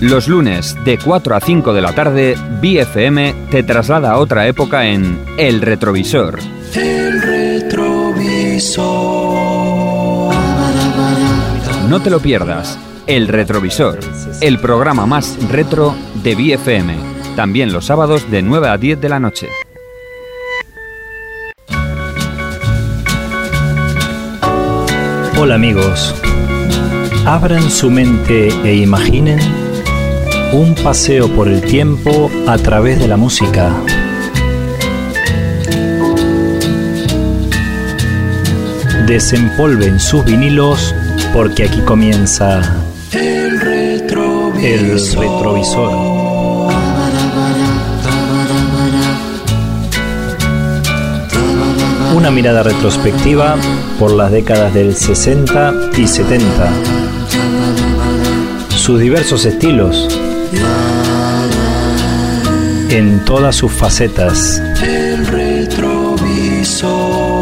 Los lunes de 4 a 5 de la tarde, BFM te traslada a otra época en El Retrovisor. El Retrovisor. No te lo pierdas. El Retrovisor, el programa más retro de BFM. También los sábados de 9 a 10 de la noche. Hola amigos, abran su mente e imaginen un paseo por el tiempo a través de la música. Desempolven sus vinilos porque aquí comienza El Retrovisor. El Retrovisor. Una mirada retrospectiva por las décadas del 60 y 70. Sus diversos estilos en todas sus facetas. El Retrovisor.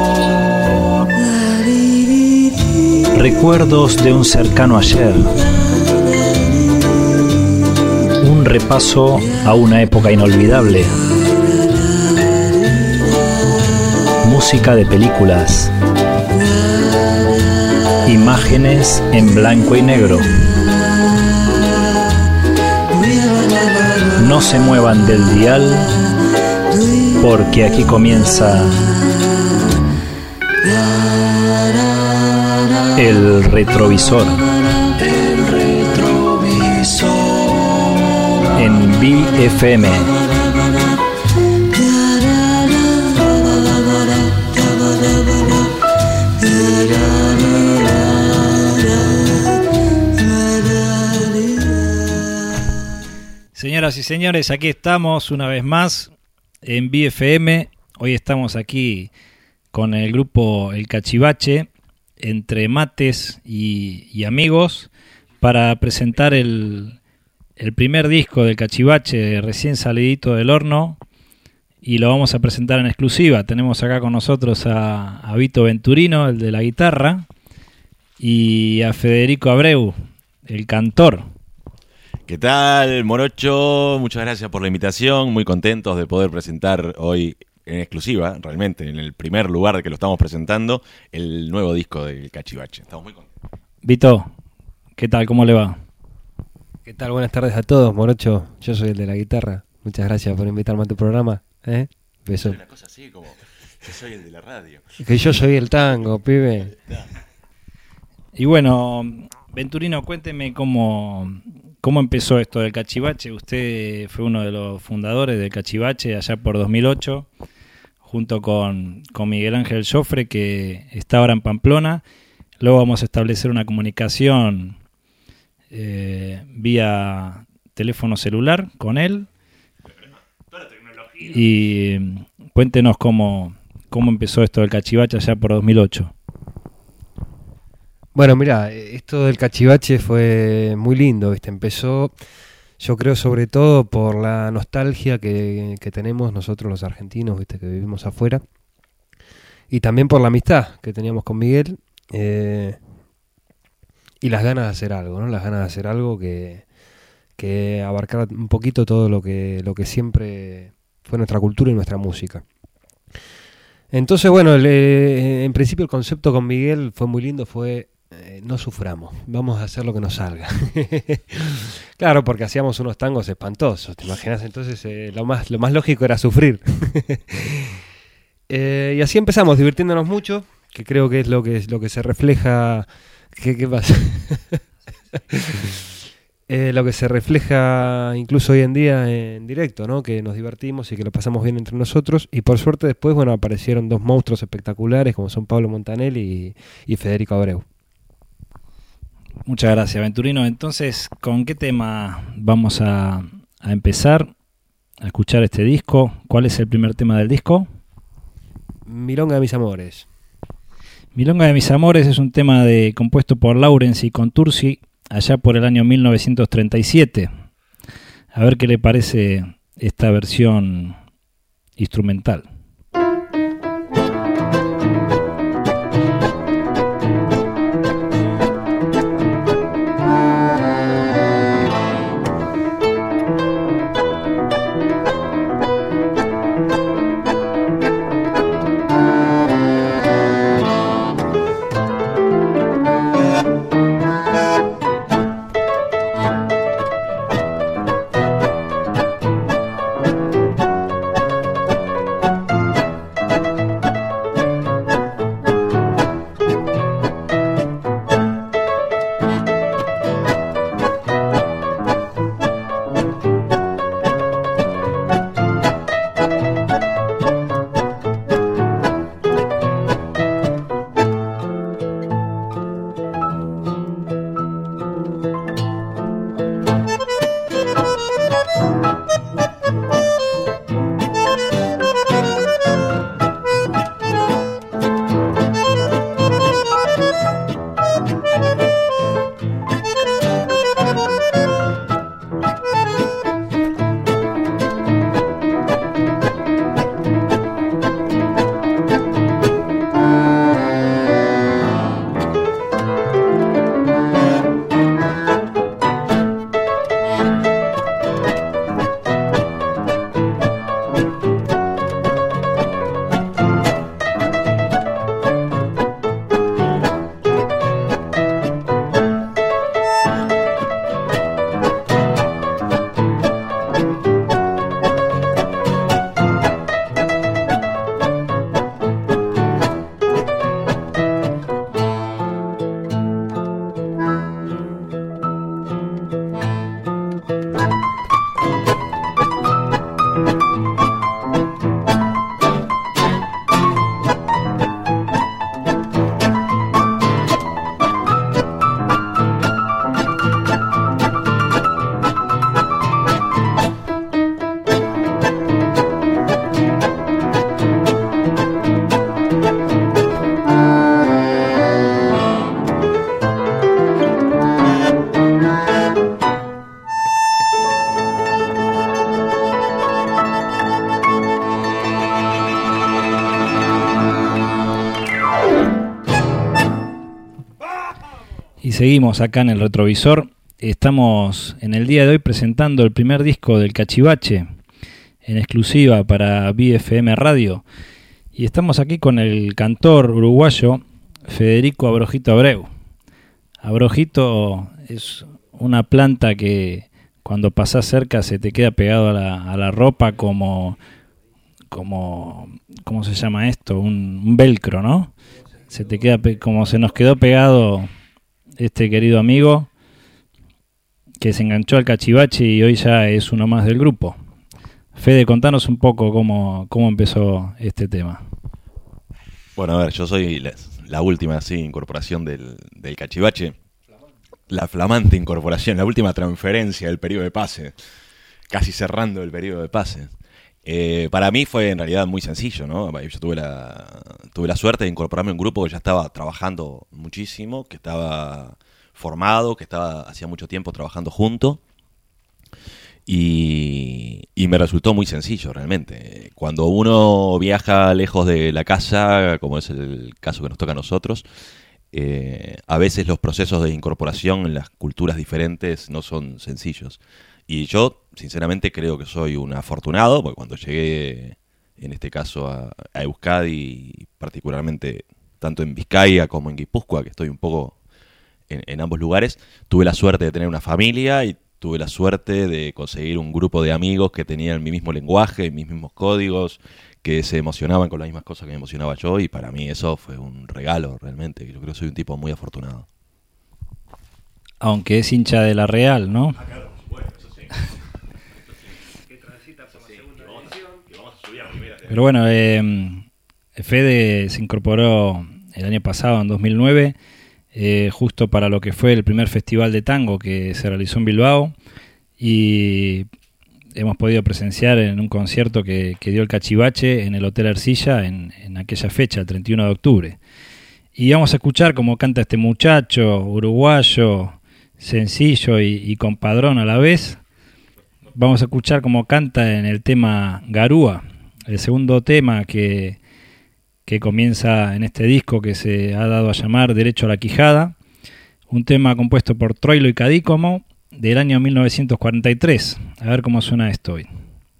Recuerdos de un cercano ayer. Un repaso a una época inolvidable. Música de películas. Imágenes en blanco y negro. No se muevan del dial porque aquí comienza El Retrovisor. El Retrovisor. En BFM. Señoras y señores, aquí estamos una vez más en BFM. Hoy estamos aquí con el grupo El Cachivache, entre mates y amigos, para presentar el primer disco del Cachivache recién salidito del horno, y lo vamos a presentar en exclusiva. Tenemos acá con nosotros a Vito Venturino, el de la guitarra, y a Federico Abreu, el cantor. ¿Qué tal, Morocho? Muchas gracias por la invitación. Muy contentos de poder presentar hoy en exclusiva, realmente, en el primer lugar que lo estamos presentando, el nuevo disco del Cachivache. Estamos muy contentos. Vito, ¿qué tal? ¿Cómo le va? ¿Qué tal? Buenas tardes a todos, Morocho. Yo soy el de la guitarra. Muchas gracias por invitarme a tu programa. Beso. Una cosa así como, yo soy el de la radio. Que yo soy el tango, pibe. Y bueno, Venturino, cuénteme cómo empezó esto del Cachivache. Usted fue uno de los fundadores del Cachivache allá por 2008, junto con Miguel Ángel Joffre, que está ahora en Pamplona. Luego vamos a establecer una comunicación vía teléfono celular con él. Y cuéntenos cómo empezó esto del Cachivache allá por 2008. Bueno, mira, esto del Cachivache fue muy lindo, ¿viste? Empezó, yo creo, sobre todo por la nostalgia que tenemos nosotros los argentinos, ¿viste? Que vivimos afuera. Y también por la amistad que teníamos con Miguel. Y las ganas de hacer algo, ¿no? Las ganas de hacer algo que abarcara un poquito todo lo que siempre fue nuestra cultura y nuestra música. Entonces, bueno, en principio el concepto con Miguel fue muy lindo, fue no suframos, vamos a hacer lo que nos salga. Claro, porque hacíamos unos tangos espantosos, ¿te imaginas? Entonces lo más lógico era sufrir. Y así empezamos, divirtiéndonos mucho, que creo que es lo que se refleja. ¿Qué pasa? Lo que se refleja incluso hoy en día en directo, ¿no? Que nos divertimos y que lo pasamos bien entre nosotros. Y por suerte después, bueno, aparecieron dos monstruos espectaculares como son Pablo Montanelli y Federico Abreu. Muchas gracias, Venturino. Entonces, ¿con qué tema vamos a empezar a escuchar este disco? ¿Cuál es el primer tema del disco? Milonga de mis amores. Milonga de mis amores es un tema compuesto por Laurence y Contursi allá por el año 1937. A ver qué le parece esta versión instrumental. Y seguimos acá en el retrovisor. Estamos en el día de hoy presentando el primer disco del Cachivache en exclusiva para BFM Radio. Y estamos aquí con el cantor uruguayo Federico Abrojito Abreu. Abrojito es una planta que cuando pasás cerca se te queda pegado a la ropa como ¿cómo se llama esto? Un velcro, ¿no? Se te queda como se nos quedó pegado este querido amigo que se enganchó al Cachivache y hoy ya es uno más del grupo. Fede, contanos un poco cómo empezó este tema. Bueno, a ver, yo soy la última incorporación del Cachivache. La flamante incorporación, la última transferencia del periodo de pase. Casi cerrando el periodo de pase. Para mí fue en realidad muy sencillo, ¿no? Yo tuve la suerte de incorporarme a un grupo que ya estaba trabajando muchísimo, que estaba formado, que estaba hacía mucho tiempo trabajando junto. Y me resultó muy sencillo realmente. Cuando uno viaja lejos de la casa, como es el caso que nos toca a nosotros, a veces los procesos de incorporación en las culturas diferentes no son sencillos. Y yo, sinceramente, creo que soy un afortunado, porque cuando llegué, en este caso, a Euskadi, particularmente tanto en Vizcaya como en Guipúzcoa, que estoy un poco en ambos lugares, tuve la suerte de tener una familia y tuve la suerte de conseguir un grupo de amigos que tenían mi mismo lenguaje, mis mismos códigos, que se emocionaban con las mismas cosas que me emocionaba yo, y para mí eso fue un regalo realmente. Yo creo que soy un tipo muy afortunado. Aunque es hincha de la Real, ¿no? Ah, claro, bueno, eso sí. Que transita por la segunda división. Que vamos a subir a primera. Pero bueno, Fede se incorporó el año pasado, en 2009, justo para lo que fue el primer festival de tango que se realizó en Bilbao, y hemos podido presenciar en un concierto que dio el Cachivache en el Hotel Ercilla en aquella fecha, el 31 de octubre. Y vamos a escuchar cómo canta este muchacho uruguayo, sencillo y compadrón a la vez. Vamos a escuchar cómo canta en el tema Garúa, el segundo tema que comienza en este disco que se ha dado a llamar Derecho a la Quijada, un tema compuesto por Troilo y Cadícomo del año 1943. A ver cómo suena esto hoy.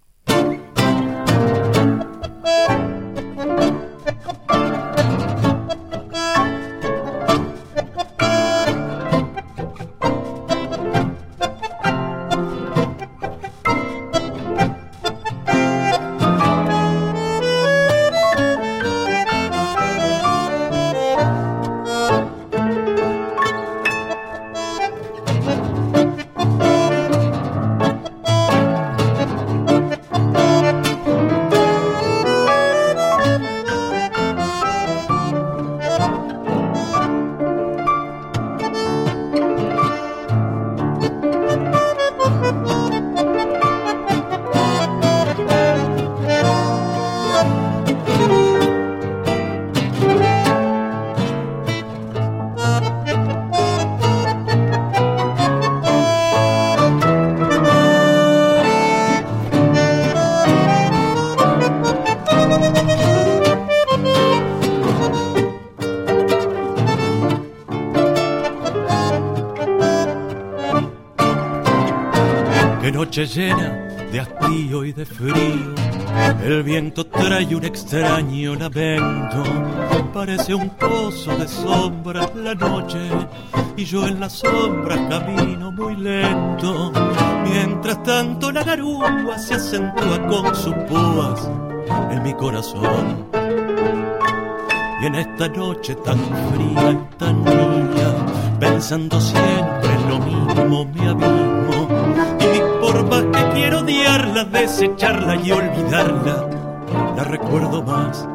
Noche llena de hastío y de frío, el viento trae un extraño lamento. Parece un pozo de sombras la noche, y yo en las sombras camino muy lento. Mientras tanto la garúa se acentúa con sus púas en mi corazón. Y en esta noche tan fría y tan mía, pensando siempre en lo mismo, me abismo. Y por más que quiero odiarla, desecharla y olvidarla, la recuerdo más.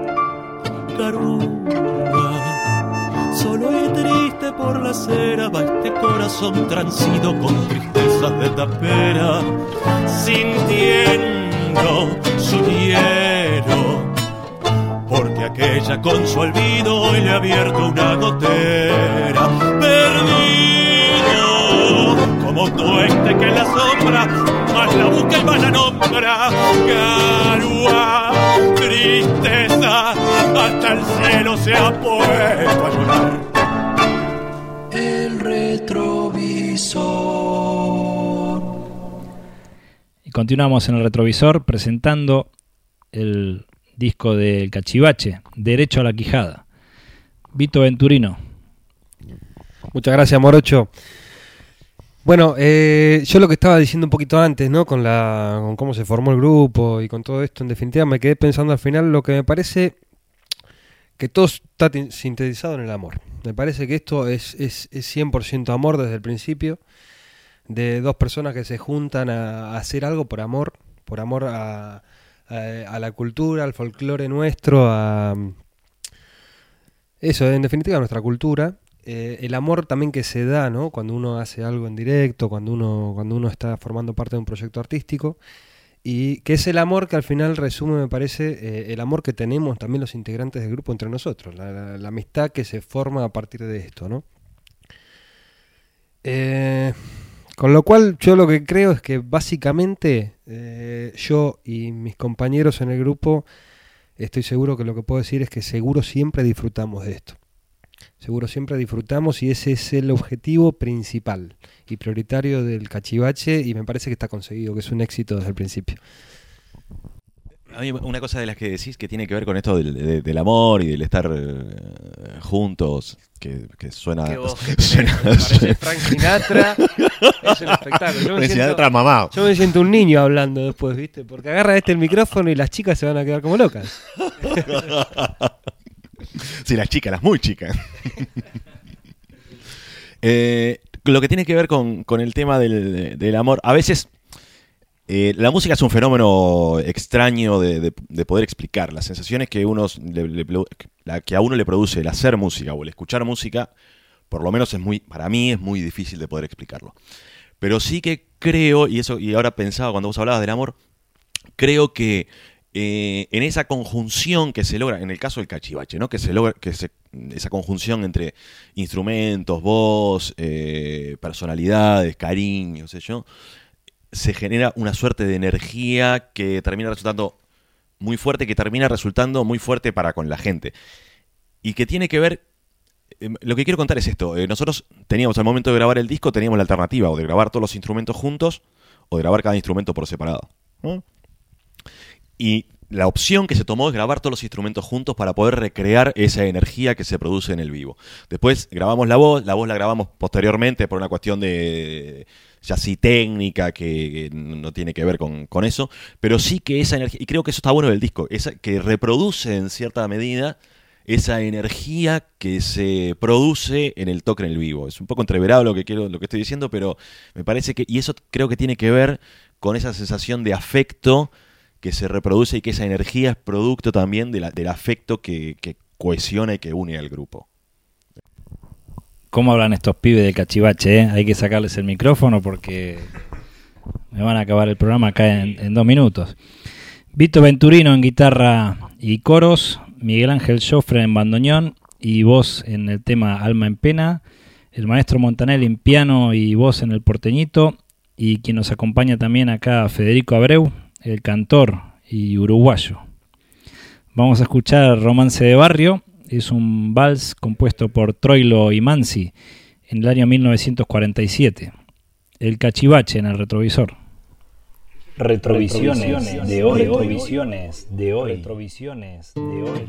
Garúa, solo y triste por la acera va este corazón transido con tristezas de tapera, sintiendo su hielo, porque aquella con su olvido hoy le ha abierto una gotera. Perdido como tueste que la sombra más la busca y más la nombra. Garúa, tristeza, hasta el cielo se ha puesto a llorar. continuamos en el retrovisor presentando el disco del Cachivache, Derecho a la Quijada. Vito Venturino. Muchas gracias, Morocho. Bueno, yo lo que estaba diciendo un poquito antes, ¿no? Con cómo se formó el grupo y con todo esto, en definitiva me quedé pensando al final lo que me parece que todo está sintetizado en el amor. Me parece que esto es 100% amor desde el principio, de dos personas que se juntan a hacer algo por amor a la cultura, al folclore nuestro, a eso, en definitiva, a nuestra cultura. El amor también que se da, ¿no? Cuando uno hace algo en directo, cuando uno está formando parte de un proyecto artístico, y que es el amor que al final resume, me parece, el amor que tenemos también los integrantes del grupo entre nosotros, la amistad que se forma a partir de esto, ¿no? Con lo cual yo lo que creo es que básicamente yo y mis compañeros en el grupo, estoy seguro que lo que puedo decir es que seguro siempre disfrutamos de esto. Seguro siempre disfrutamos y ese es el objetivo principal y prioritario del Cachivache, y me parece que está conseguido, que es un éxito desde el principio. A mí una cosa de las que decís que tiene que ver con esto del amor y del estar juntos, que suena... Que vos, parece Frank Sinatra, es un espectáculo. Yo me siento un niño hablando después, ¿viste? Porque agarra el micrófono y las chicas se van a quedar como locas. Sí, las muy chicas. Lo que tiene que ver con el tema del amor, a veces la música es un fenómeno extraño de poder explicar. Las sensaciones que que a uno le produce el hacer música o el escuchar música, por lo menos para mí es muy difícil de poder explicarlo. Pero sí que creo, y ahora pensaba cuando vos hablabas del amor, creo que en esa conjunción que se logra, en el caso del Cachivache, ¿no? Esa conjunción entre instrumentos, voz, personalidades, cariño, sé yo, se genera una suerte de energía que termina resultando muy fuerte, para con la gente. Y que tiene que ver, lo que quiero contar es esto, nosotros teníamos al momento de grabar el disco, teníamos la alternativa o de grabar todos los instrumentos juntos o de grabar cada instrumento por separado, ¿no? Y la opción que se tomó es grabar todos los instrumentos juntos para poder recrear esa energía que se produce en el vivo. Después grabamos la voz la grabamos posteriormente por una cuestión de ya sí técnica que no tiene que ver con eso, pero sí que esa energía, y creo que eso está bueno del disco, que reproduce en cierta medida esa energía que se produce en el toque en el vivo. Es un poco entreverado lo que estoy diciendo, pero me parece que, y eso creo que tiene que ver con esa sensación de afecto que se reproduce y que esa energía es producto también del afecto que cohesiona y que une al grupo. ¿Cómo hablan estos pibes del Cachivache? Hay que sacarles el micrófono porque me van a acabar el programa acá en 2 minutos. Vito Venturino en guitarra y coros, Miguel Ángel Joffre en bandoneón y voz en el tema Alma en Pena, el maestro Montanelli en piano y voz en el Porteñito, y quien nos acompaña también acá, Federico Abreu, el cantor y uruguayo. Vamos a escuchar Romance de Barrio. Es un vals compuesto por Troilo y Mansi en el año 1947. El Cachivache en el retrovisor. Retrovisiones de hoy. Retrovisiones de hoy. Retrovisiones de hoy.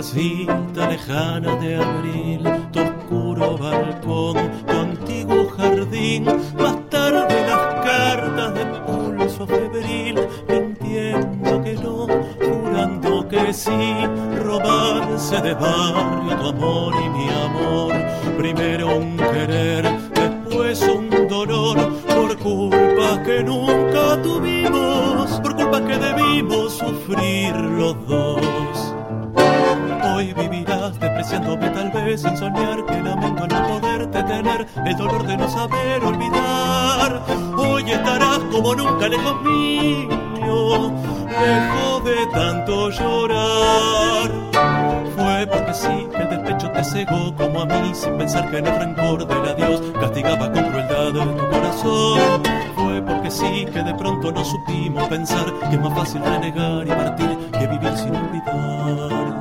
casita lejana de abril, tu oscuro balcón, tu antiguo jardín, más tarde las cartas de pulso febril, mintiendo que no, jurando que sí, romance de barrio, tu amor y mi amor, primero un querer, después un dolor, por culpas que nunca tuvimos, por culpas que debimos sufrir los dos. Hoy vivirás despreciándome tal vez, sin soñar que lamento no poderte tener, el dolor de no saber olvidar. Hoy estarás como nunca lejos mío, lejos de tanto llorar. Fue porque sí que el despecho te cegó como a mí, sin pensar que en el rencor del adiós castigaba con crueldad tu corazón. Fue porque sí que de pronto no supimos pensar que es más fácil renegar y partir que vivir sin olvidar.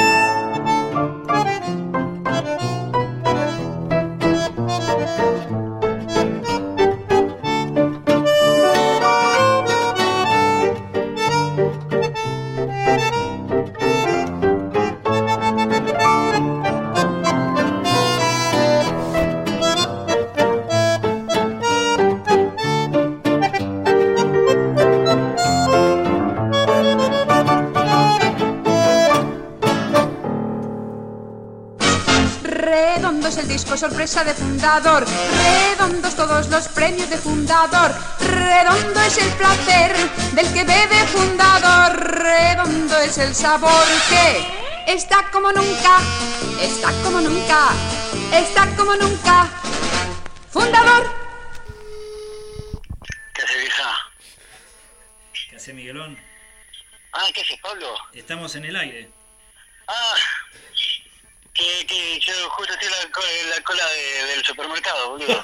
Sorpresa de Fundador, redondos todos los premios de Fundador, redondo es el placer del que bebe Fundador, redondo es el sabor que está como nunca, está como nunca, está como nunca. Fundador. ¿Qué hace, vieja? ¿Qué hace, Miguelón? ¿Qué haces, Pablo? Estamos en el aire. Que yo justo estoy en la cola del supermercado, boludo.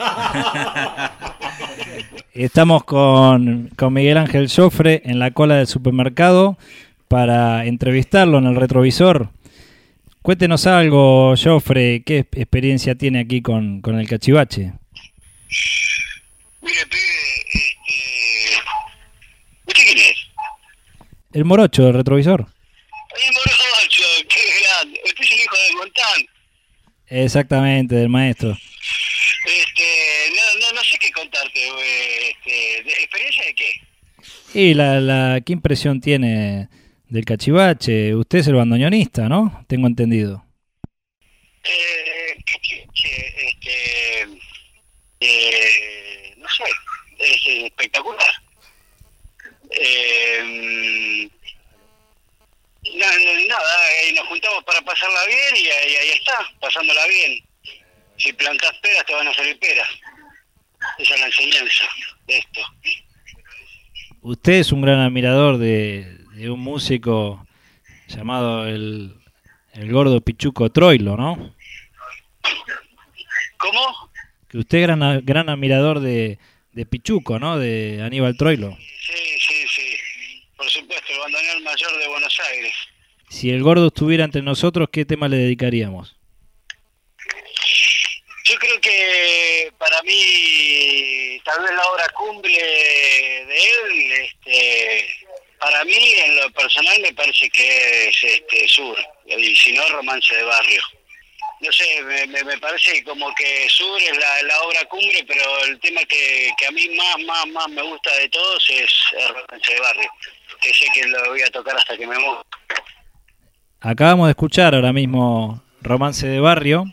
Estamos con Miguel Ángel Joffre en la cola del supermercado para entrevistarlo en el retrovisor. Cuéntenos algo, Joffre, ¿qué experiencia tiene aquí con el cachivache? Mire, pibe, ¿usted quién es? El morocho del retrovisor. El morocho, qué grande. Usted es el hijo del Montán. Exactamente, del maestro. No sé qué contarte, ¿de experiencia de qué? Y ¿qué impresión tiene del cachivache? Usted es el bandoneonista, ¿no? Tengo entendido. No sé, es espectacular. Nada, nos juntamos para pasarla bien y ahí está, pasándola bien. Si plantás peras te van a salir peras. Esa es la enseñanza de esto. Usted es un gran admirador de un músico llamado el gordo Pichuco Troilo, ¿no? ¿Cómo? Que usted es gran admirador de Pichuco, ¿no? De Aníbal Troilo. Sí. Por supuesto, el bandoneón mayor de Buenos Aires. Si el gordo estuviera entre nosotros, ¿qué tema le dedicaríamos? Yo creo que para mí, tal vez la obra cumbre de él, para mí, en lo personal, me parece que es Sur, y si no, Romance de Barrio. No sé, me parece como que Sur es la obra cumbre, pero el tema que a mí más me gusta de todos es Romance de Barrio, que sé que lo voy a tocar hasta que me muera. Acabamos de escuchar ahora mismo Romance de Barrio,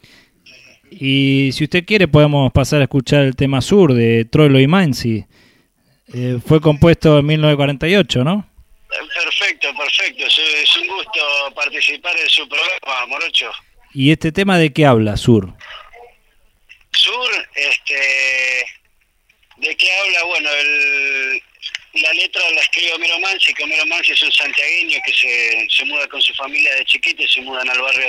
y si usted quiere podemos pasar a escuchar el tema Sur de Troilo y Mansi. Fue compuesto en 1948, ¿no? Perfecto. Es un gusto participar en su programa, Morocho. ¿Y este tema de qué habla, Sur? Sur, ¿de qué habla? Bueno, la letra la escribe Homero Mansi, que Homero Mansi es un santiagueño que se muda con su familia de chiquito y se mudan al barrio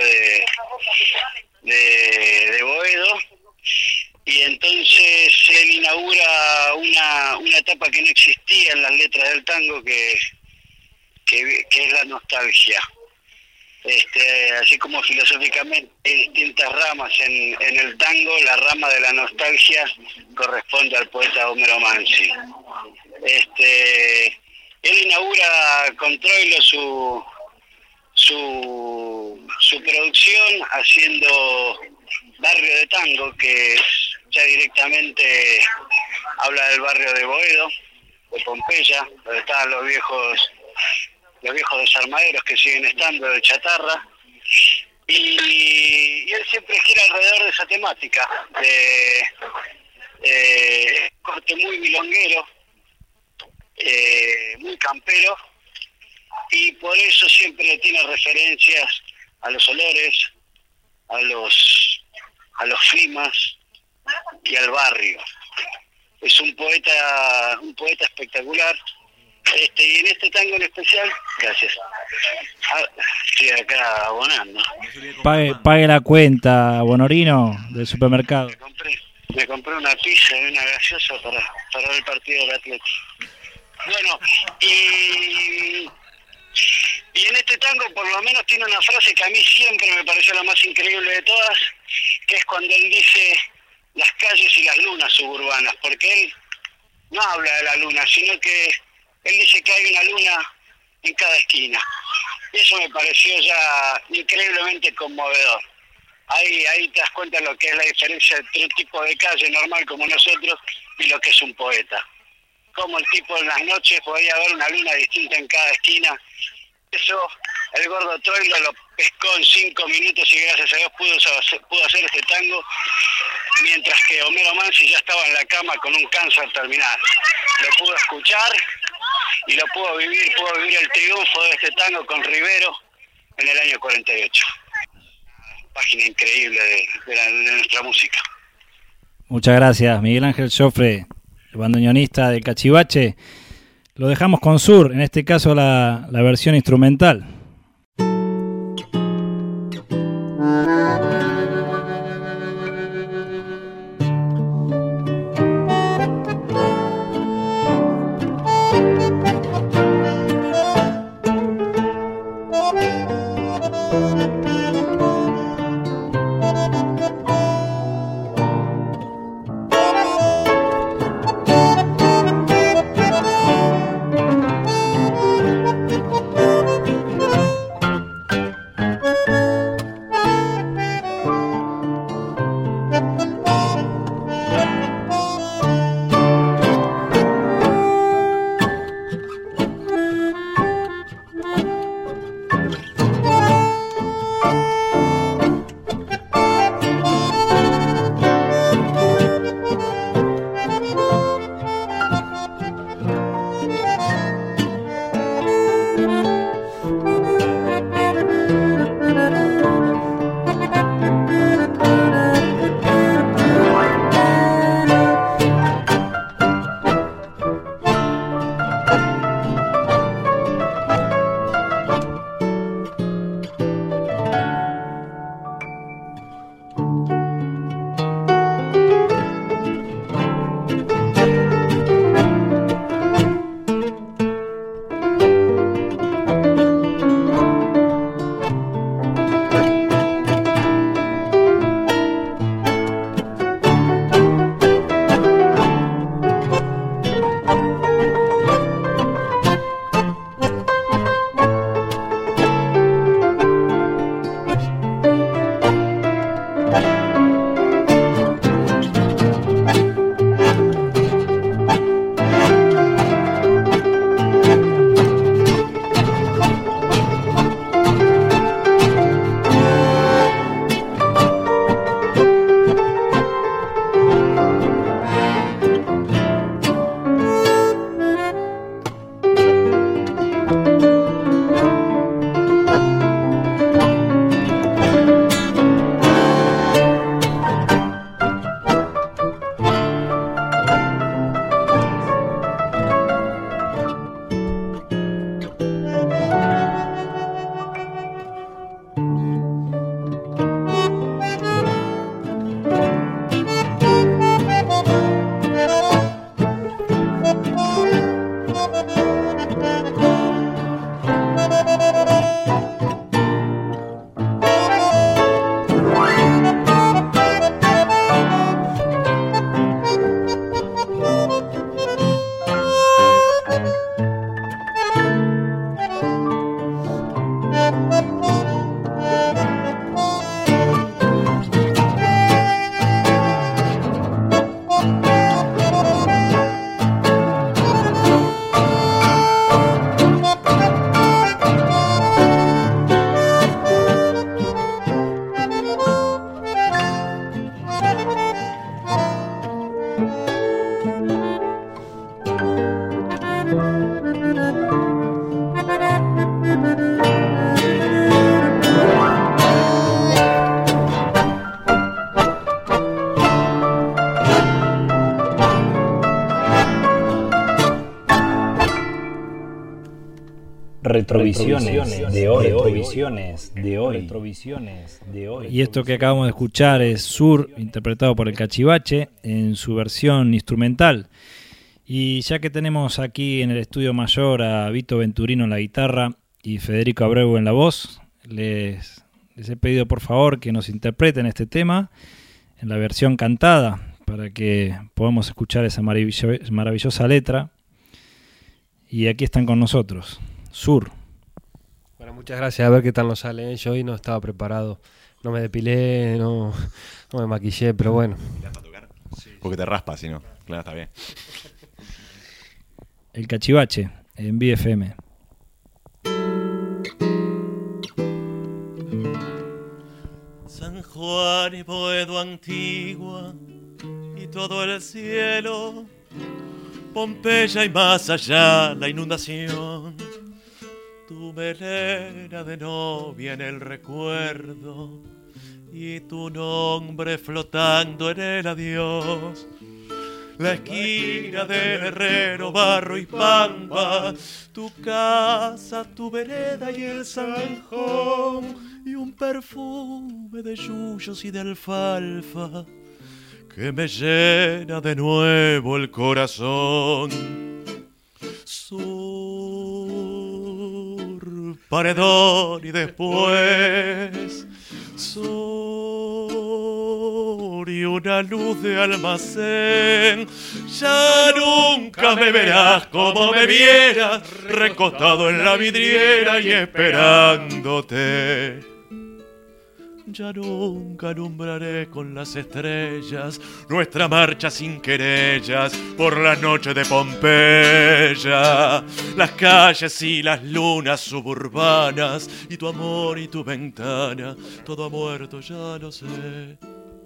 de Boedo. Y entonces él inaugura una etapa que no existía en las letras del tango, que es la nostalgia. Así como filosóficamente hay distintas ramas en el tango, la rama de la nostalgia corresponde al poeta Homero Mansi. Él inaugura con Troilo su canción haciendo Barrio de Tango, que ya directamente habla del barrio de Boedo, de Pompeya, donde estaban los viejos desarmaderos que siguen estando de chatarra. Y él siempre gira alrededor de esa temática, de corte muy milonguero, muy campero, y por eso siempre tiene referencias a los olores, a los climas y al barrio. Es un poeta espectacular. Y en este tango en especial, gracias. Estoy acá abonando. Pague la cuenta, Bonorino, del supermercado. Me compré una pizza y una gaseosa para el partido del Atlético. Bueno, y en este tango por lo menos tiene una frase que a mí siempre me pareció la más increíble de todas, que es cuando él dice las calles y las lunas suburbanas, porque él no habla de la luna, sino que él dice que hay una luna en cada esquina. Y eso me pareció ya increíblemente conmovedor. Ahí te das cuenta de lo que es la diferencia entre un tipo de calle normal como nosotros y lo que es un poeta. Como el tipo en las noches podía haber una luna distinta en cada esquina. Eso el gordo Troilo lo pescó en 5 minutos y gracias a Dios pudo hacer este tango, mientras que Homero Mansi ya estaba en la cama con un cáncer terminal. Lo pudo escuchar y lo pudo vivir el triunfo de este tango con Rivero en el año 48. Página increíble de nuestra música. Muchas gracias, Miguel Ángel Joffre, el bandoneonista del Cachivache. Lo dejamos con Sur, en este caso la versión instrumental. Retrovisiones de hoy. Y esto que acabamos de escuchar es Sur, interpretado por el Cachivache, en su versión instrumental. Y ya que tenemos aquí en el estudio mayor a Vito Venturino en la guitarra y Federico Abreu en la voz, les he pedido por favor que nos interpreten este tema en la versión cantada para que podamos escuchar esa maravillosa letra. Y aquí están con nosotros, Sur. Bueno, muchas gracias, a ver qué tal nos sale. Yo hoy no estaba preparado, no me depilé, no me maquillé, pero bueno. ¿Te vas a tocar? Sí. Porque te raspa, si no. Claro, está bien. El Cachivache, en BFM. San Juan y Boedo Antigua y todo el cielo, Pompeya y más allá la inundación, tu melena de novia en el recuerdo y tu nombre flotando en el adiós. La esquina del herrero, barro y pampa, tu casa, tu vereda y el zanjón, y un perfume de yuyos y de alfalfa que me llena de nuevo el corazón. Sur, paredón y después Sur y una luz de almacén. Ya nunca me verás como me vieras, recostado en la vidriera y esperándote. Ya nunca alumbraré con las estrellas nuestra marcha sin querellas por la noche de Pompeya. Las calles y las lunas suburbanas y tu amor y tu ventana, todo ha muerto, ya lo sé.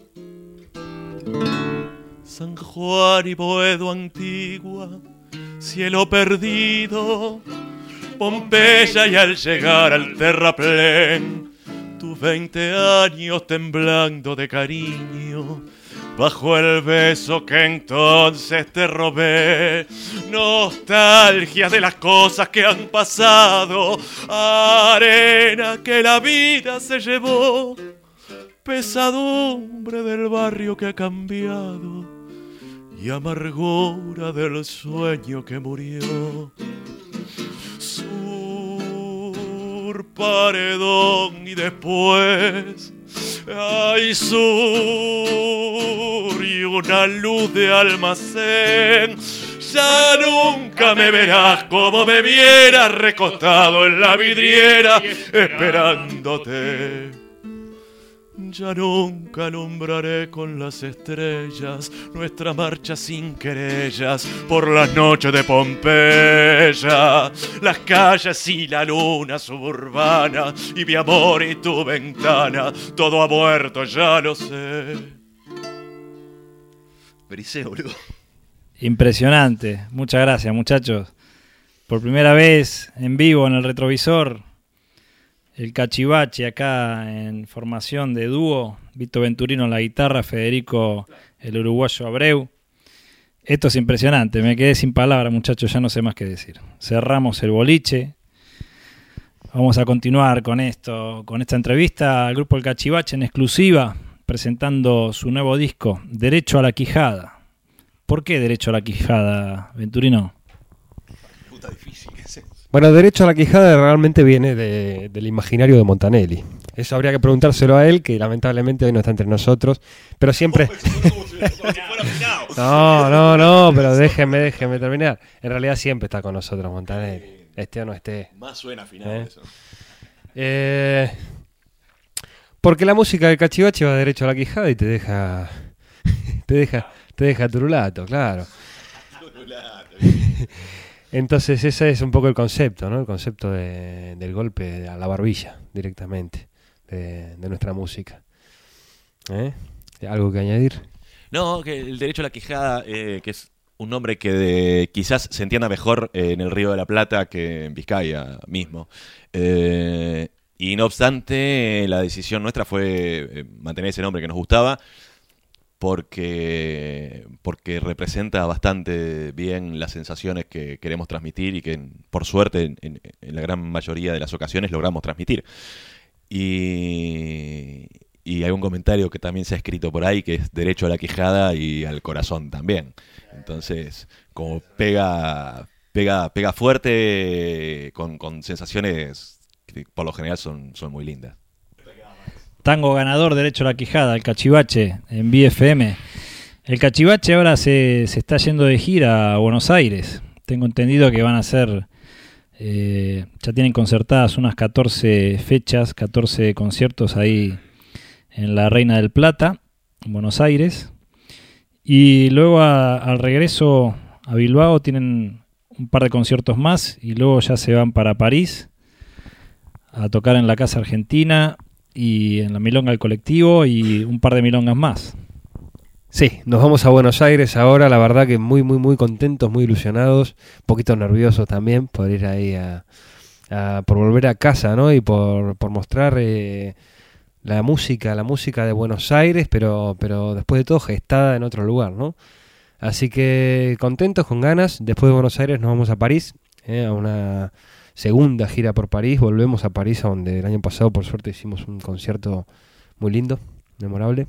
San Juan y Boedo Antigua, cielo perdido, Pompeya y al llegar al terraplén, tus 20 años temblando de cariño, bajo el beso que entonces te robé. Nostalgia de las cosas que han pasado, arena que la vida se llevó, pesadumbre del barrio que ha cambiado y amargura del sueño que murió. Paredón y después ay, sur y una luz de almacén. Ya nunca me verás como me vieras, recostado en la vidriera esperándote. Ya nunca alumbraré con las estrellas nuestra marcha sin querellas por las noches de Pompeya. Las calles y la luna suburbana y mi amor y tu ventana, todo ha muerto, ya lo sé. Brisé, boludo. Impresionante. Muchas gracias, muchachos. Por primera vez en vivo en el retrovisor, el Cachivache acá en formación de dúo, Vito Venturino en la guitarra, Federico el uruguayo Abreu. Esto es impresionante, me quedé sin palabras, muchachos, ya no sé más qué decir. Cerramos el boliche. Vamos a continuar con esto, con esta entrevista al grupo El Cachivache en exclusiva, presentando su nuevo disco, Derecho a la Quijada. ¿Por qué Derecho a la Quijada, Venturino? Puta difícil, ¿qué es eso? Bueno, Derecho a la Quijada realmente viene del imaginario de Montanelli. Eso habría que preguntárselo a él, que lamentablemente hoy no está entre nosotros, pero siempre... No, pero déjeme terminar. En realidad siempre está con nosotros Montanelli, esté o no esté. Más suena final eso. Porque la música del Cachivache va derecho a la quijada y te deja turulato, claro. Entonces ese es un poco el concepto, ¿no? El concepto del golpe a la barbilla directamente de nuestra música. ¿Algo que añadir? No, que el derecho a la quijada, que es un nombre que quizás se entienda mejor en el Río de la Plata que en Vizcaya mismo. Y no obstante, la decisión nuestra fue mantener ese nombre que nos gustaba. porque representa bastante bien las sensaciones que queremos transmitir y que, por suerte, en la gran mayoría de las ocasiones logramos transmitir. Y hay un comentario que también se ha escrito por ahí, que es derecho a la quijada y al corazón también. Entonces, como pega fuerte con sensaciones que por lo general son muy lindas. Tango ganador, derecho a la quijada, el Cachivache en BFM. El Cachivache ahora se está yendo de gira a Buenos Aires. Tengo entendido que van a ser, ya tienen concertadas unas 14 fechas, 14 conciertos ahí en la Reina del Plata, en Buenos Aires. Y luego al regreso a Bilbao tienen un par de conciertos más y luego ya se van para París a tocar en la Casa Argentina y en la Milonga del Colectivo y un par de milongas más. Sí, nos vamos a Buenos Aires ahora, la verdad que muy, muy, muy contentos, muy ilusionados, un poquito nerviosos también por ir ahí por volver a casa, ¿no? Y por mostrar la música de Buenos Aires, pero después de todo gestada en otro lugar, ¿no? Así que contentos, con ganas. Después de Buenos Aires nos vamos a París, a una segunda gira por París. Volvemos a París, a donde el año pasado por suerte hicimos un concierto muy lindo, memorable.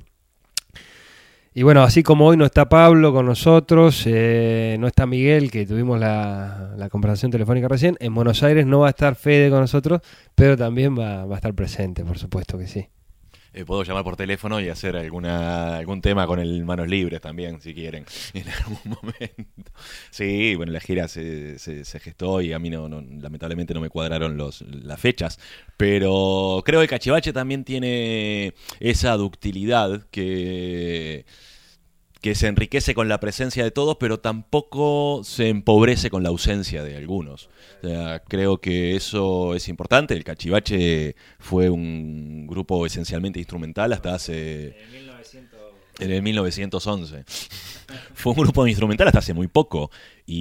Y bueno, así como hoy no está Pablo con nosotros, no está Miguel, que tuvimos la conversación telefónica recién, en Buenos Aires no va a estar Fede con nosotros, pero también va a estar presente, por supuesto que sí. Puedo llamar por teléfono y hacer algún tema con el Manos Libres también, si quieren, en algún momento. Sí, bueno, la gira se gestó y a mí lamentablemente no me cuadraron las fechas, pero creo que Cachivache también tiene esa ductilidad que se enriquece con la presencia de todos, pero tampoco se empobrece con la ausencia de algunos. O sea, creo que eso es importante. El Cachivache fue un grupo esencialmente instrumental hasta hace... En el 1911. Fue un grupo instrumental hasta hace muy poco.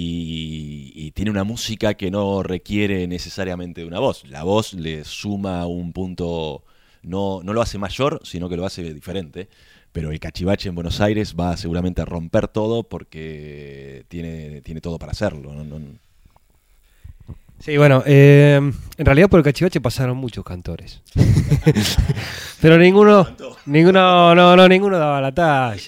Y tiene una música que no requiere necesariamente de una voz. La voz le suma un punto... No lo hace mayor, sino que lo hace diferente. Pero el Cachivache en Buenos Aires va seguramente a romper todo porque tiene todo para hacerlo. No. Sí, bueno, en realidad por el Cachivache pasaron muchos cantores. Pero ninguno daba la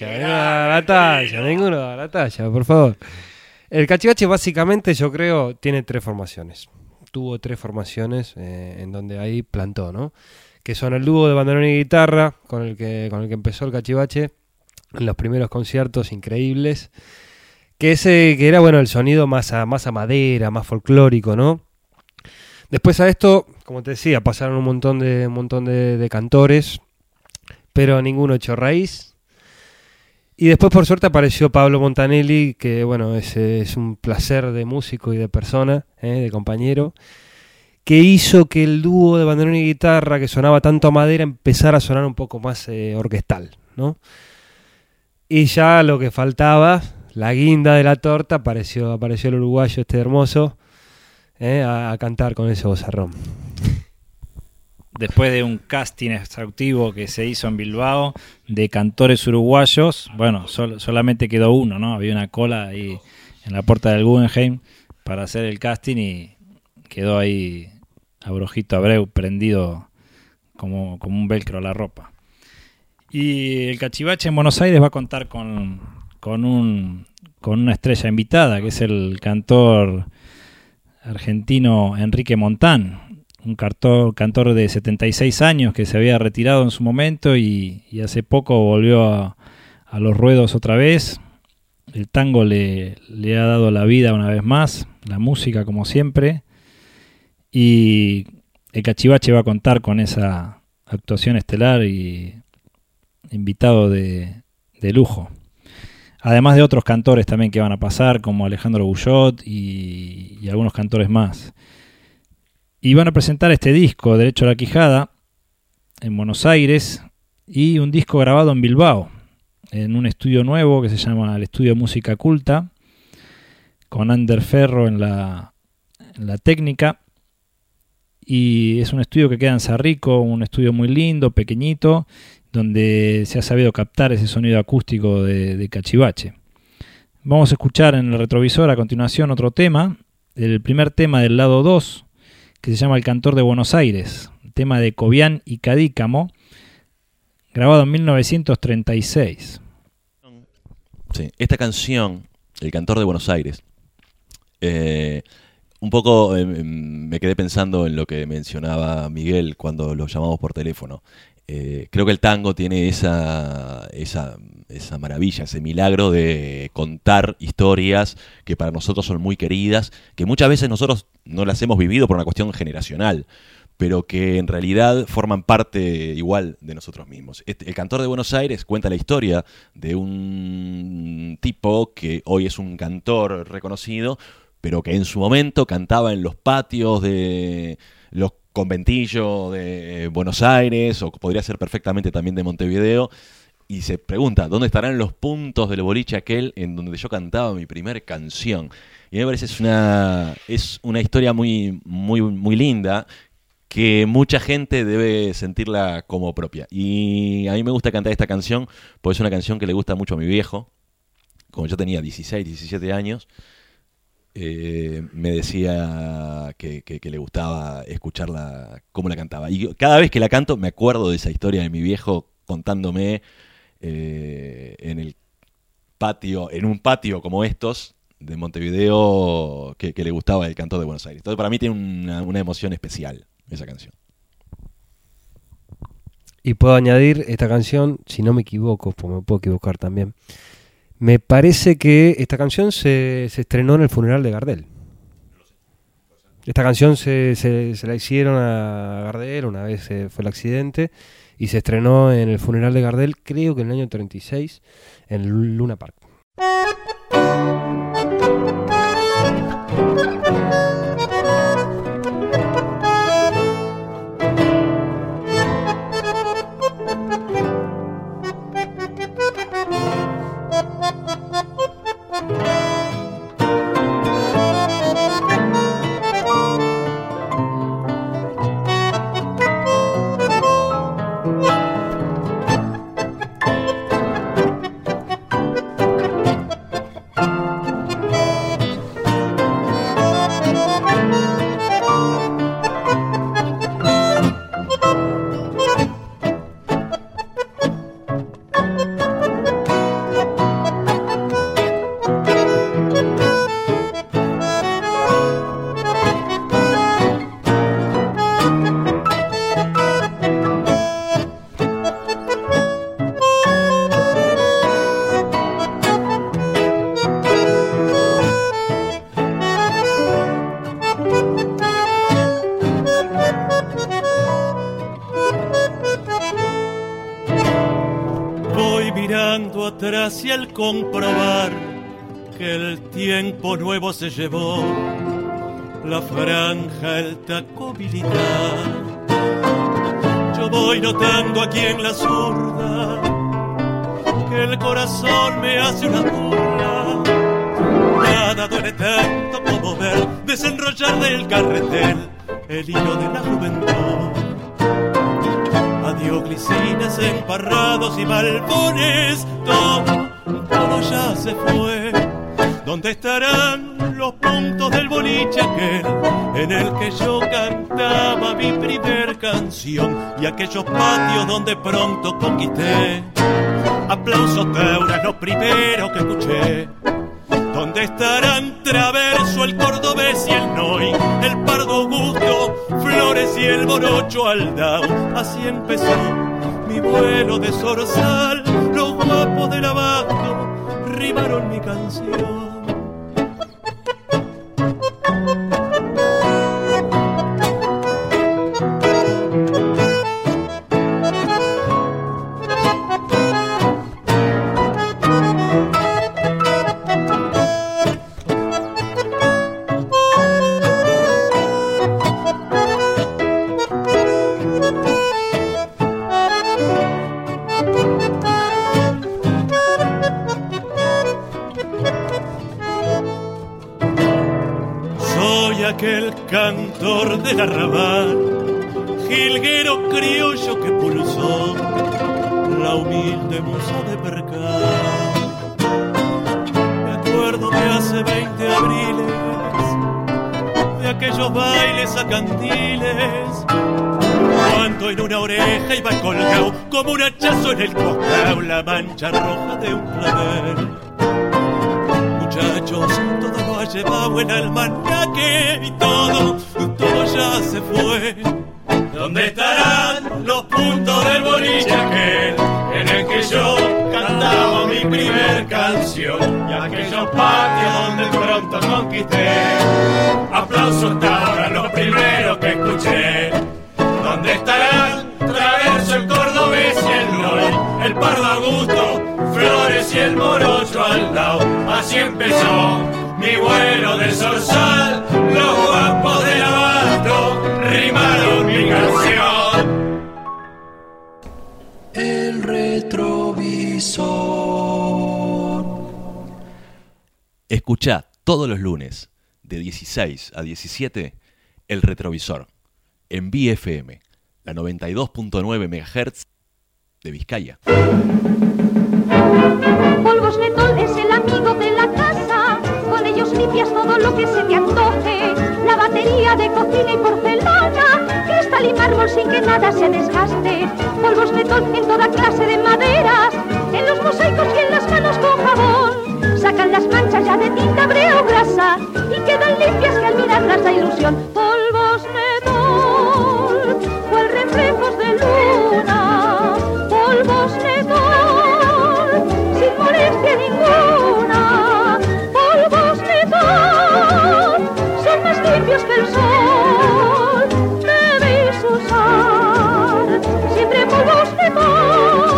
talla. Ninguno daba la talla, por favor. El Cachivache básicamente, yo creo, tiene 3 formaciones. Tuvo 3 formaciones en donde ahí plantó, ¿no? Que son el dúo de bandoneón y guitarra, con el que empezó el Cachivache en los primeros conciertos increíbles. Que era, bueno, el sonido más a madera, más folclórico, ¿no? Después a esto, como te decía, pasaron un montón de cantores, pero ninguno echó raíz. Y después, por suerte, apareció Pablo Montanelli, que, bueno, es un placer de músico y de persona, de compañero, que hizo que el dúo de bandoneón y guitarra, que sonaba tanto a madera, empezara a sonar un poco más orquestal, ¿no? Y ya lo que faltaba, la guinda de la torta, apareció el uruguayo este hermoso, a cantar con ese vozarrón. Después de un casting exhaustivo que se hizo en Bilbao de cantores uruguayos, bueno, solamente quedó uno, ¿no? Había una cola ahí en la puerta del Guggenheim para hacer el casting y quedó ahí a Brojito Abreu prendido como un velcro a la ropa. Y el Cachivache en Buenos Aires va a contar con una estrella invitada, que es el cantor argentino Enrique Montán, un cantor de 76 años que se había retirado en su momento y hace poco volvió a los ruedos otra vez. El tango le ha dado la vida una vez más, la música como siempre, y el Cachivache va a contar con esa actuación estelar y invitado de lujo. Además de otros cantores también que van a pasar, como Alejandro Bullot y algunos cantores más. Y van a presentar este disco, Derecho a la Quijada, en Buenos Aires, y un disco grabado en Bilbao, en un estudio nuevo que se llama el Estudio Música Culta, con Ander Ferro en la técnica. Y es un estudio que queda en Cerrico, un estudio muy lindo, pequeñito, donde se ha sabido captar ese sonido acústico de Cachivache. Vamos a escuchar en el retrovisor a continuación otro tema, el primer tema del lado 2, que se llama El Cantor de Buenos Aires, tema de Cobian y Cadícamo, grabado en 1936. Sí, esta canción, El Cantor de Buenos Aires, un poco me quedé pensando en lo que mencionaba Miguel cuando lo llamamos por teléfono. Creo que el tango tiene esa maravilla, ese milagro de contar historias que para nosotros son muy queridas, que muchas veces nosotros no las hemos vivido por una cuestión generacional, pero que en realidad forman parte igual de nosotros mismos. El Cantor de Buenos Aires cuenta la historia de un tipo que hoy es un cantor reconocido, pero que en su momento cantaba en los patios de los conventillos de Buenos Aires, o podría ser perfectamente también de Montevideo, y se pregunta, ¿dónde estarán los puntos del boliche aquel en donde yo cantaba mi primer canción? Y me parece es una historia muy, muy, muy linda, que mucha gente debe sentirla como propia. Y a mí me gusta cantar esta canción, porque es una canción que le gusta mucho a mi viejo. Como yo tenía 16, 17 años, me decía que le gustaba escucharla, cómo la cantaba. Y cada vez que la canto me acuerdo de esa historia de mi viejo contándome en un patio como estos de Montevideo, que le gustaba El Cantor de Buenos Aires. Entonces para mí tiene una emoción especial esa canción. Y puedo añadir esta canción, si no me equivoco, pues me puedo equivocar también. Me parece que esta canción se estrenó en el funeral de Gardel. Esta canción se la hicieron a Gardel, una vez fue el accidente, y se estrenó en el funeral de Gardel, creo que en el año 36, en Luna Park. Y al comprobar que el tiempo nuevo se llevó la franja, el taco militar, yo voy notando aquí en la zurda que el corazón me hace una burla. Nada duele tanto como ver desenrollar del carretel el hilo de la juventud. Adiós glicinas, emparrados y malbones, todo ya se fue. ¿Dónde estarán los puntos del boliche aquel en el que yo cantaba mi primer canción? Y aquellos patios donde pronto conquisté aplausos teuras, lo primero que escuché. ¿Dónde estarán Traverso, el cordobés y el Noy, el Pardo Augusto, Flores y el Morocho Aldao? Así empezó mi vuelo de zorzal, los guapos del abasto rimaron mi canción. Aquel cantor del arrabal, jilguero criollo que pulsó la humilde musa de percal. Me acuerdo de hace 20 abriles, de aquellos bailes a cantiles, cuando en una oreja iba colgado como un hachazo en el costado la mancha roja de un clavel. Muchachos, todo lo ha llevado el almanaque y todo ya se fue. ¿Dónde estarán los puntos del boliche aquel en el que yo cantaba mi primer canción? Y aquellos patios donde pronto conquisté aplausos hasta ahora los primeros que escuché. ¿Dónde estarán Traverso, el cordobés y el Loy, el Pardo Augusto, Flores y el Morocho al lado? Así empezó mi vuelo del Zorzal, los guapos del Abasto rimaron mi canción. El retrovisor. Escuchá todos los lunes de 16 a 17 El Retrovisor en BFM, la 92.9 MHz de Vizcaya. Polvos Netol es el amigo de la casa, con ellos limpias todo lo que se te antoje. La batería de cocina y porcelana, cristal y mármol sin que nada se desgaste. Polvos Netol en toda clase de maderas, en los mosaicos y en las manos con jabón. Sacan las manchas ya de tinta, brea o grasa y quedan limpias que al mirarlas da ilusión. Polvos Netol, cual reflejos de luna. Polvos Netol, sin molestia ninguna. Polvos Netol, son más limpios que el sol. Debéis usar siempre polvos Netol.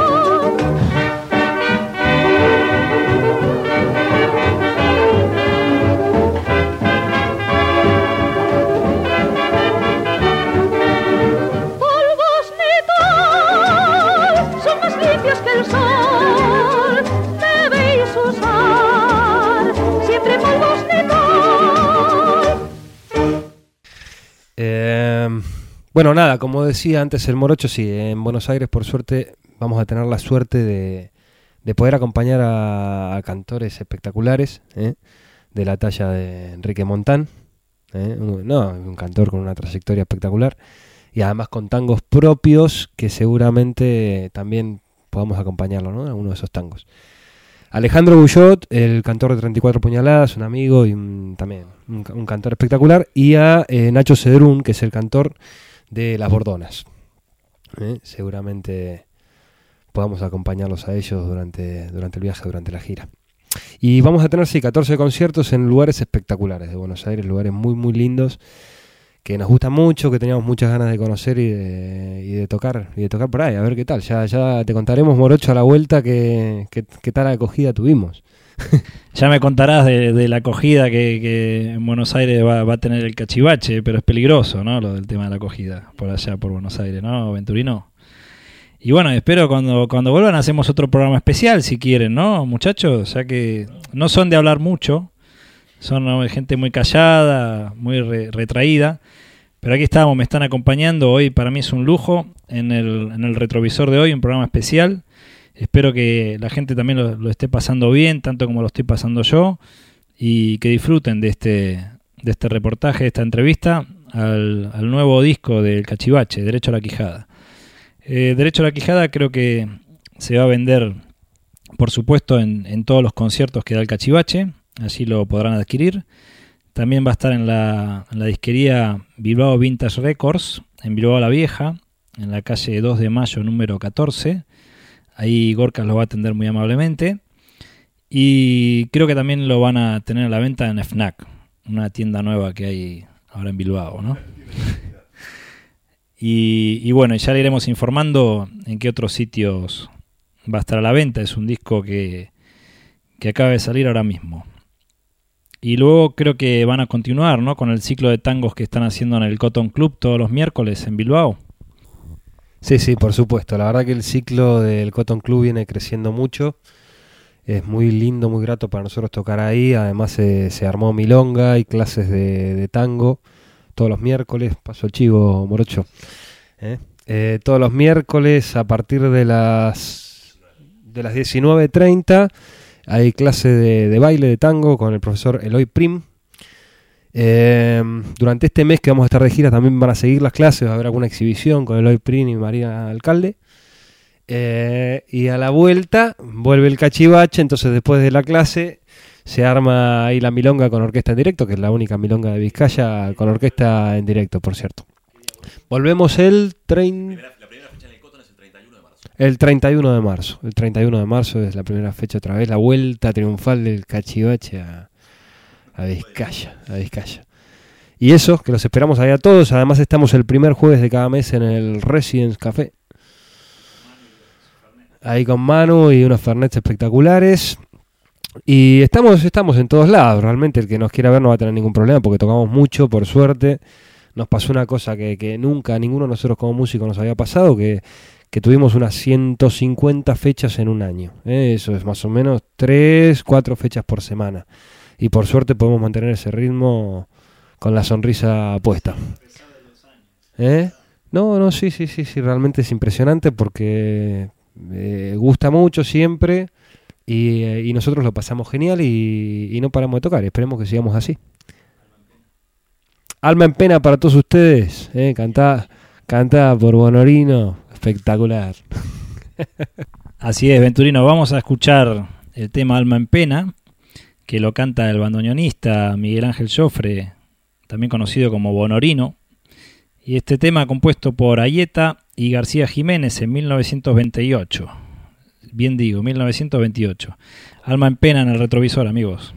Polvos Netol, son más limpios que el sol. Debéis usar siempre polvos Netol. Bueno, nada, como decía antes el Morocho, sí, en Buenos Aires por suerte vamos a tener la suerte de poder acompañar a cantores espectaculares, de la talla de Enrique Montán, un cantor con una trayectoria espectacular y además con tangos propios que seguramente también podamos acompañarlo, ¿no? En alguno de esos tangos. Alejandro Bullot, el cantor de 34 puñaladas, un amigo y también un cantor espectacular, y a Nacho Cedrún, que es el cantor de Las Bordonas. Seguramente podamos acompañarlos a ellos durante el viaje, durante la gira. Y vamos a tener, sí, 14 conciertos en lugares espectaculares de Buenos Aires, lugares muy, muy lindos, que nos gustan mucho, que teníamos muchas ganas de conocer y de tocar por ahí, a ver qué tal. Ya te contaremos, Morocho, a la vuelta qué tal acogida tuvimos. Ya me contarás de la acogida que en Buenos Aires va a tener el Cachivache, pero es peligroso, ¿no? Lo del tema de la acogida por allá, por Buenos Aires, ¿no, Venturino? Y bueno, espero cuando vuelvan hacemos otro programa especial, si quieren, ¿no, muchachos? Ya que no son de hablar mucho, son gente muy callada, muy retraída, pero aquí estamos, me están acompañando. Hoy para mí es un lujo en el retrovisor de hoy, un programa especial. Espero que la gente también lo esté pasando bien, tanto como lo estoy pasando yo, y que disfruten de este reportaje, de esta entrevista al nuevo disco del Cachivache, Derecho a la Quijada. Derecho a la Quijada creo que se va a vender, por supuesto, en todos los conciertos que da el Cachivache, allí lo podrán adquirir. También va a estar en la disquería Bilbao Vintage Records, en Bilbao la Vieja, en la calle 2 de Mayo, número 14. Ahí Gorka lo va a atender muy amablemente. Y creo que también lo van a tener a la venta en FNAC, una tienda nueva que hay ahora en Bilbao, ¿no? Y bueno, ya le iremos informando en qué otros sitios va a estar a la venta. Es un disco que acaba de salir ahora mismo. Y luego creo que van a continuar, ¿no?, con el ciclo de tangos que están haciendo en el Cotton Club todos los miércoles en Bilbao. Sí, por supuesto. La verdad que el ciclo del Cotton Club viene creciendo mucho. Es muy lindo, muy grato para nosotros tocar ahí. Además se armó milonga y clases de tango todos los miércoles. Paso el chivo, Morocho. Todos los miércoles a partir de las de las 19:30 hay clase de baile de tango con el profesor Eloy Prim. Durante este mes que vamos a estar de gira también van a seguir las clases, va a haber alguna exhibición con Eloy Prim y María Alcalde. Y a la vuelta vuelve el cachivache, entonces después de la clase se arma ahí la milonga con orquesta en directo, que es la única milonga de Vizcaya con orquesta en directo, por cierto. Volvemos el 30... La primera fecha en el Cotton es el 31 de marzo. El 31 de marzo. El 31 de marzo es la primera fecha otra vez, la vuelta triunfal del cachivache a Vizcaya. Y eso, que los esperamos ahí a todos. Además estamos el primer jueves de cada mes en el Residence Café. Ahí con Manu y unos fernets espectaculares. Y estamos en todos lados. Realmente el que nos quiera ver no va a tener ningún problema porque tocamos mucho, por suerte. Nos pasó una cosa que nunca ninguno de nosotros como músicos nos había pasado, que tuvimos unas 150 fechas en un año. Eso es más o menos 3-4 fechas por semana. Y por suerte podemos mantener ese ritmo con la sonrisa puesta. No, sí, realmente es impresionante porque gusta mucho siempre y nosotros lo pasamos genial y no paramos de tocar. Esperemos que sigamos así. Alma en Pena para todos ustedes, cantada por Bonorino, espectacular. Así es, Venturino, vamos a escuchar el tema Alma en Pena, que lo canta el bandoneonista Miguel Ángel Joffre, también conocido como Bonorino, y este tema compuesto por Ayeta y García Jiménez en 1928, bien digo, 1928. Alma en Pena en el retrovisor, amigos.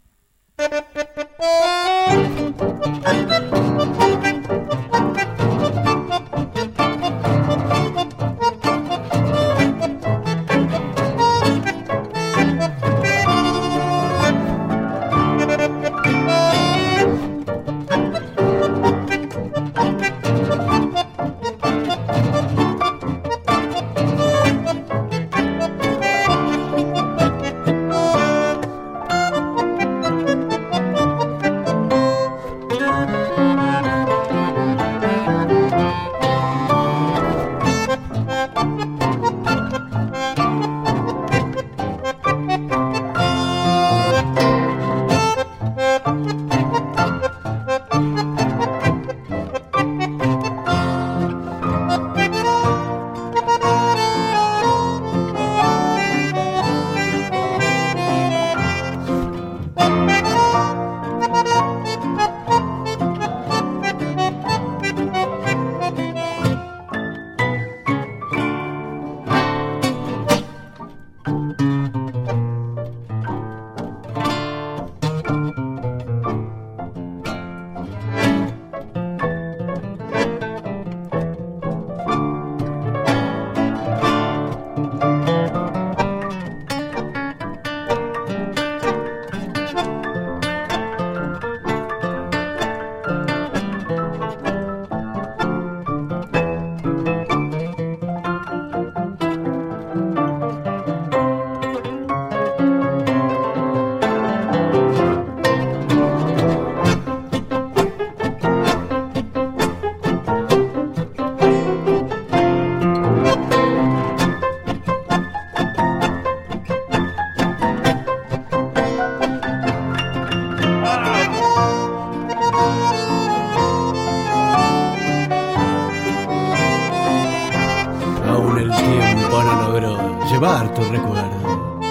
Tu recuerdo.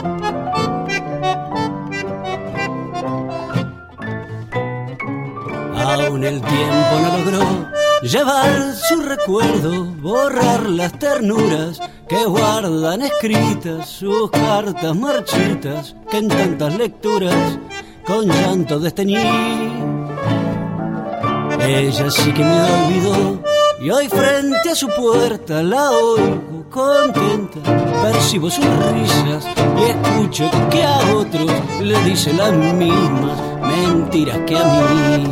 Aún el tiempo no logró llevar su recuerdo, borrar las ternuras que guardan escritas sus cartas marchitas que en tantas lecturas con llanto desteñí. Ella sí que me olvidó y hoy frente a su puerta la oigo contenta, percibo sus risas y escucho que a otros le dice las mismas mentiras que a mí.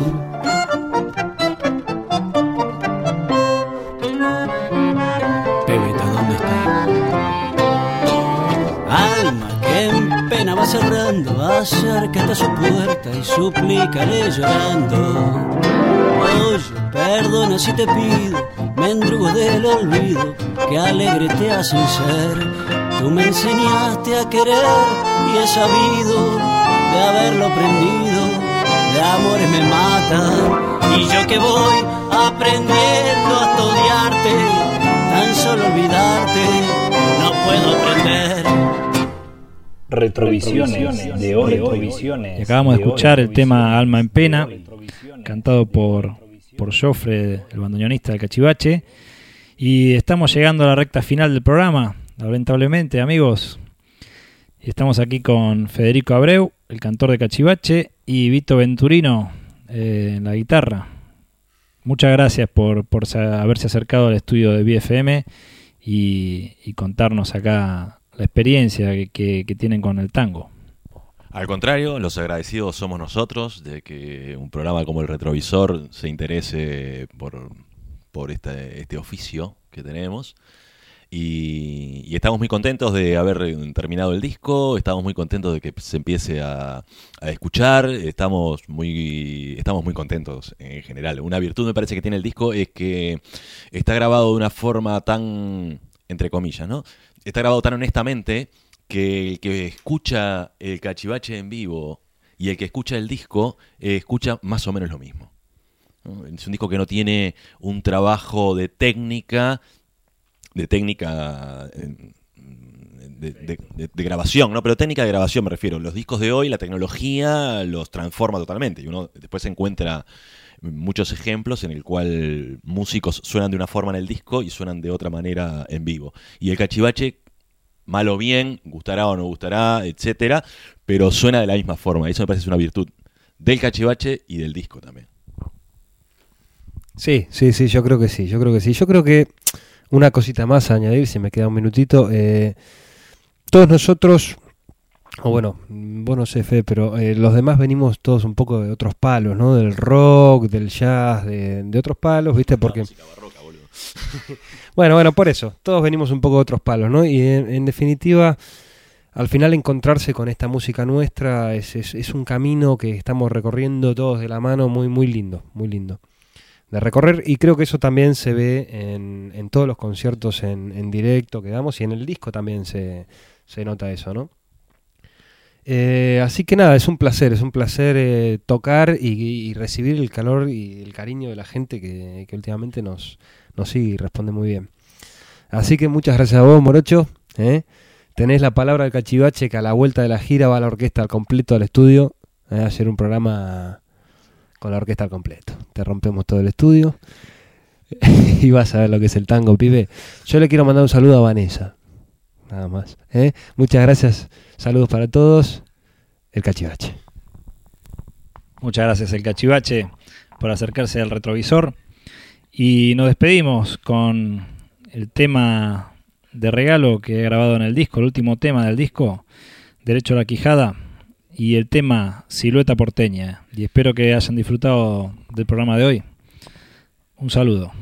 Pebeta, ¿dónde estás? Alma que en pena va cerrando, acércate a su puerta y suplícale llorando. Oye, perdona si te pido, mendrugo del olvido, que alegre te hacen ser. Tú me enseñaste a querer y he sabido de haberlo aprendido, de amores me matan. Y yo que voy aprendiendo a estudiarte, tan solo olvidarte no puedo aprender. Retrovisiones de hoy. Y acabamos de escuchar el tema Alma en Pena, cantado por Joffre, el bandoneonista del Cachivache. Y estamos llegando a la recta final del programa, lamentablemente, amigos. Estamos aquí con Federico Abreu, el cantor de Cachivache, y Vito Venturino en la guitarra. Muchas gracias por haberse acercado al estudio de BFM y contarnos acá la experiencia que tienen con el tango. Al contrario, los agradecidos somos nosotros de que un programa como El Retrovisor se interese por este oficio que tenemos. Y estamos muy contentos de haber terminado el disco, estamos muy contentos de que se empiece a escuchar, estamos muy contentos en general. Una virtud me parece que tiene el disco es que está grabado de una forma tan, entre comillas, ¿no? Está grabado tan honestamente que el que escucha el Cachivache en vivo y el que escucha el disco escucha más o menos lo mismo, ¿no? Es un disco que no tiene un trabajo de técnica de grabación, ¿no? Pero técnica de grabación me refiero. Los discos de hoy, la tecnología los transforma totalmente y uno después encuentra muchos ejemplos en el cual músicos suenan de una forma en el disco y suenan de otra manera en vivo. Y el Cachivache, mal o bien, gustará o no gustará, etcétera, pero suena de la misma forma. Eso me parece una virtud del Cachivache y del disco también. Sí, yo creo que sí. Yo creo que una cosita más a añadir, si me queda un minutito. Todos nosotros, o bueno, vos no sé, Fe, pero los demás venimos todos un poco de otros palos, ¿no? Del rock, del jazz, de otros palos, ¿viste? Porque música barroca, boludo. Bueno, por eso. Todos venimos un poco de otros palos, ¿no? Y en definitiva, al final encontrarse con esta música nuestra es un camino que estamos recorriendo todos de la mano muy lindo de recorrer, y creo que eso también se ve en todos los conciertos en directo que damos, y en el disco también se nota eso, ¿no? Así que nada, es un placer tocar y recibir el calor y el cariño de la gente que últimamente nos sigue y responde muy bien. Así que muchas gracias a vos, Morocho, tenés la palabra del Cachivache, que a la vuelta de la gira va la orquesta al completo al estudio a hacer un programa con la orquesta al completo. Te rompemos todo el estudio y vas a ver lo que es el tango, pibe. Yo le quiero mandar un saludo a Vanessa, nada más. Muchas gracias, saludos para todos. El Cachivache. Muchas gracias, el Cachivache, por acercarse al retrovisor. Y nos despedimos con el tema de regalo que he grabado en el disco, el último tema del disco, Derecho a la Quijada, y el tema Silueta Porteña. Y espero que hayan disfrutado del programa de hoy. Un saludo.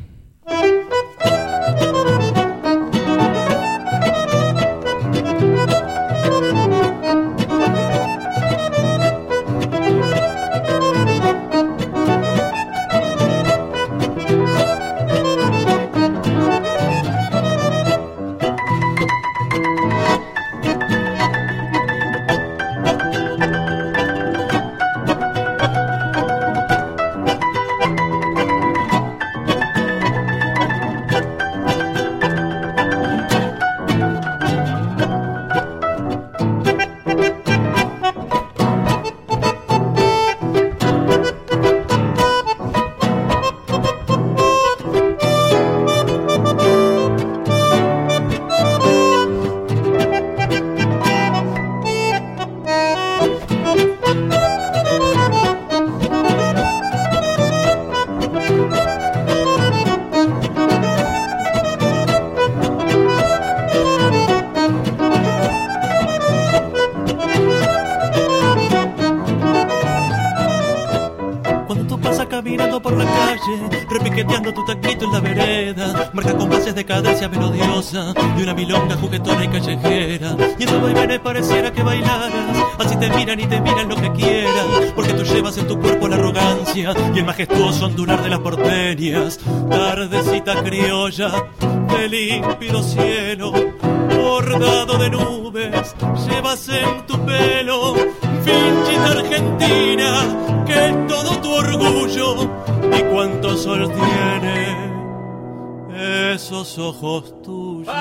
caminando por la calle, repiqueteando tu taquito en la vereda, marca compases de cadencia melodiosa de una milonga juguetona y callejera. Y en tu vaivenes pareciera que bailaras, así te miran y te miran lo que quieran, porque tú llevas en tu cuerpo la arrogancia y el majestuoso ondular de las porteñas. Tardecita criolla de límpido cielo, por bordado de nubes llevas en tu pelo, finchita argentina, que es todo tu orgullo, y cuánto sol tiene esos ojos tuyos.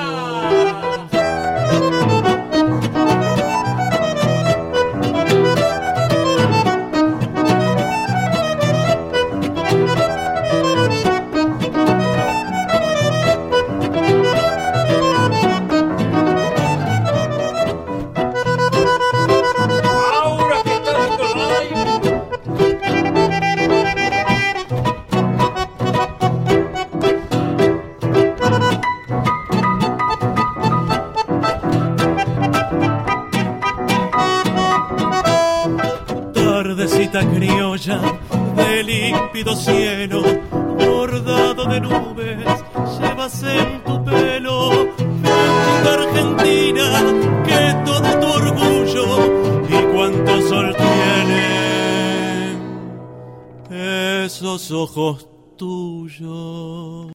Criolla de límpido cielo, bordado de nubes, llevas en tu pelo, finchita argentina, que todo tu orgullo, y cuánto sol tiene esos ojos tuyos.